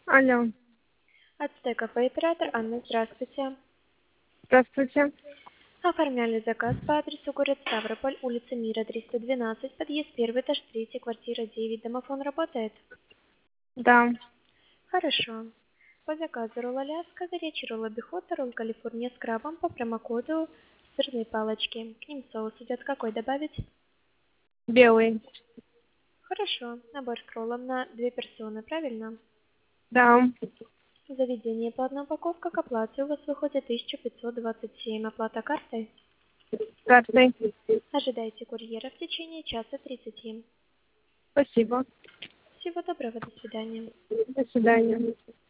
Алло, Ацтеков и оператор Анна, здравствуйте. здравствуйте. Оформляли заказ по адресу город Ставрополь, улица Мира, 312, подъезд 1, этаж 3, квартира 9. Домофон работает? Да, Хорошо. По заказу ролл Аляска, горячий ролл Обихота, ролл Калифорния с крабом по промокоду сырные палочки. К ним соус идет какой добавить? белый. Хорошо. Набор с роллом на 2 персоны, правильно? Да, Заведение по одной упаковке к оплате у вас выходит 1527. Оплата картой? красный. Ожидайте курьера в течение часа 30. Спасибо. Всего доброго, до свидания. До свидания.